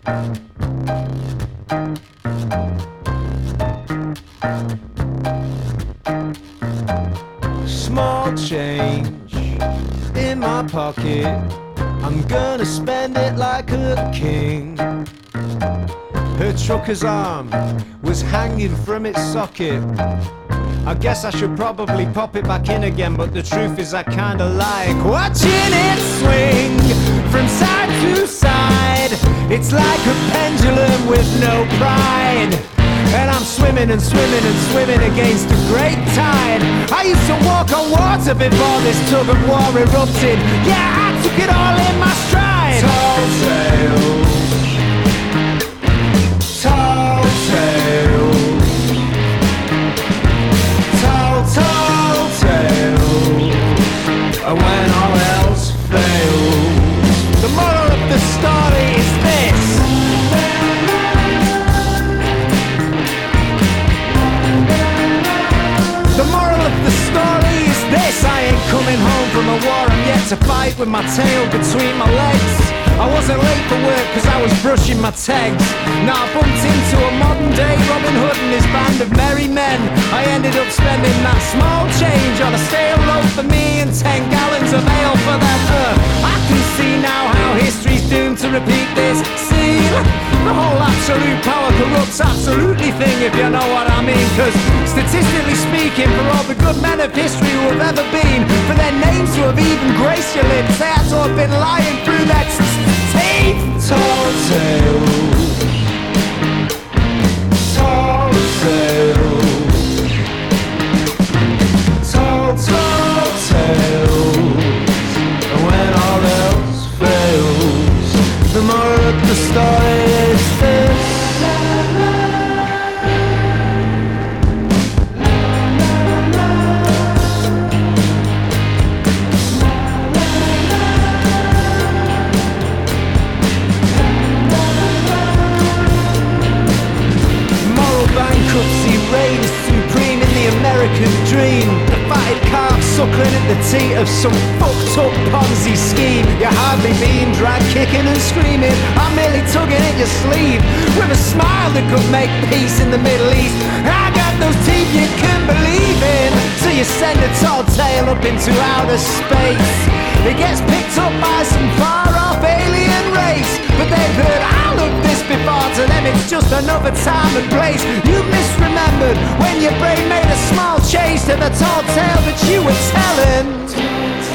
Small change in my pocket, I'm gonna spend it like a king. Her trucker's arm was hanging from its socket. I guess I should probably pop it back in again, but the truth is I kinda like watching it swing from side to side. It's like a pendulum with no pride. And I'm swimming and swimming and swimming against a great tide. I used to walk on water before this tug of war erupted. Yeah, I took it all in my stride. Tall tales, tall tales, tall, tall tales. And when all else fails, the moral of the story is this. The moral of the story is this: I ain't coming home from a war I'm yet to fight with my tail between my legs. I wasn't late for work cause I was brushing my tags. Now I bumped into a modern day Robin Hood and his band of merry men. I ended up spending that small change on a stale loaf for me and 10 gallons of ale for them. I can see now how history's doomed to repeat this scene. The whole absolute power corrupts absolutely thing, if you know what I mean. Cause statistically speaking, for all the good men of history who have ever been, for their names to have even graced your lips, they had to have been lying through their teeth. Tall tales, tall tales, tall, tall tales. And when all else fails, the moral of the story is this. Bankruptcy reigns supreme in the American dream. The fatted calf suckling at the teat of some fucked up Ponzi scheme. You're hardly being dragged kicking and screaming, I'm merely tugging at your sleeve with a smile that could make peace in the Middle East. I got those teeth you can believe in, so you send a tall tale up into outer space. It gets picked up by some far-off alien race, but they've heard all of this before. To them it's just another time and place. You misremembered when your brain made a small change to the tall tale that you were telling.